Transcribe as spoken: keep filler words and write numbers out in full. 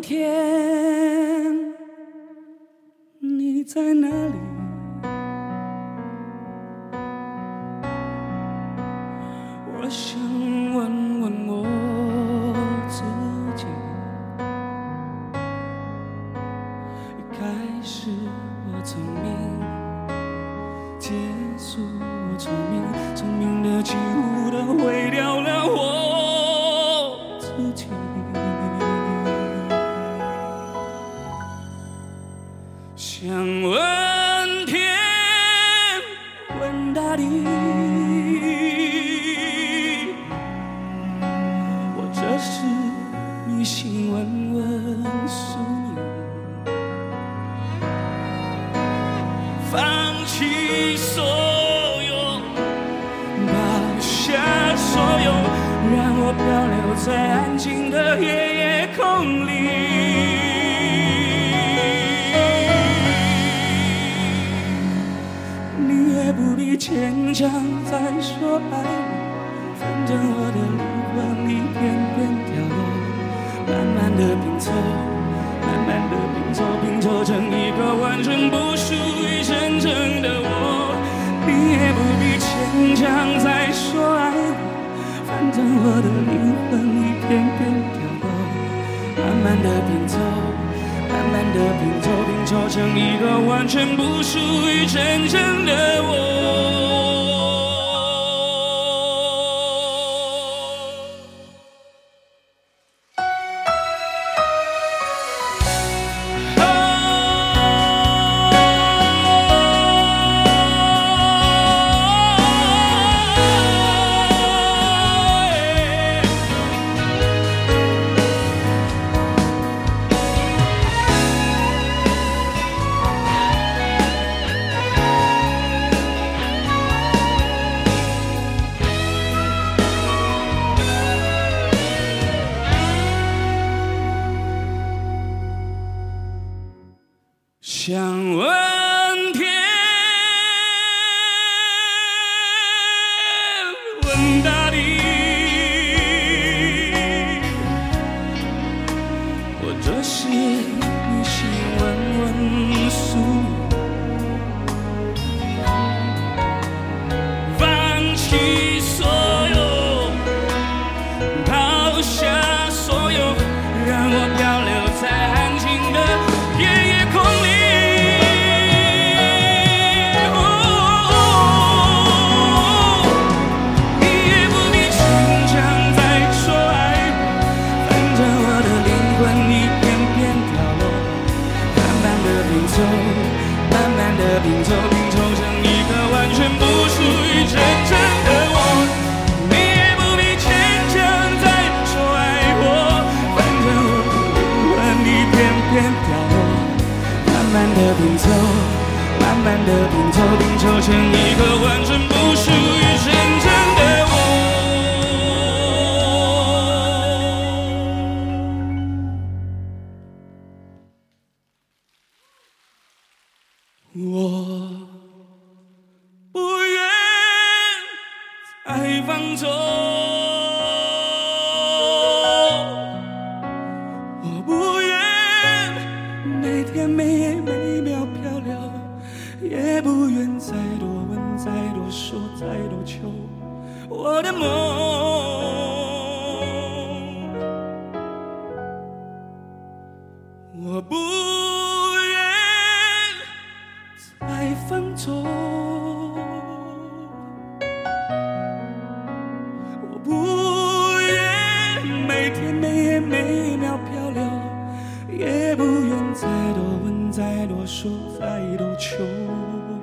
天，你在哪里？我想问问我自己，一开始我聪明，结束我聪明，聪明的几乎都毁掉了我自己。想问天，问大地，我这是迷信，问问宿命，放弃所有，抛下所有，让我漂流在安静的夜夜空里。不必牵强再说爱我，反正我的灵魂一片片掉落，慢慢的拼凑，慢慢的拼凑，拼凑成一个完全不属于真正的我。你也不必牵强再说爱我，反正我的灵魂一片片掉落，慢慢的拼凑，慢慢的拼凑，拼凑成一个完全不属于真正的我。想问天，问大地，我这是迷信，问问宿命，放弃所有，抛下所有，让我漂流在安静的夜夜空里。慢慢的拼凑，拼凑成一个完全不属于真正的我。你也不必牵强再说爱我，反正我的灵魂一片片掉落。慢慢的拼凑，慢慢的拼凑，拼凑成一个完全不属于真正的我。我不愿再放纵，我不愿每天每夜每秒漂流，也不愿再多问再多说再多求我的梦。我不再放纵，我不愿每天每夜每秒漂流，也不愿再多问再多说再多求。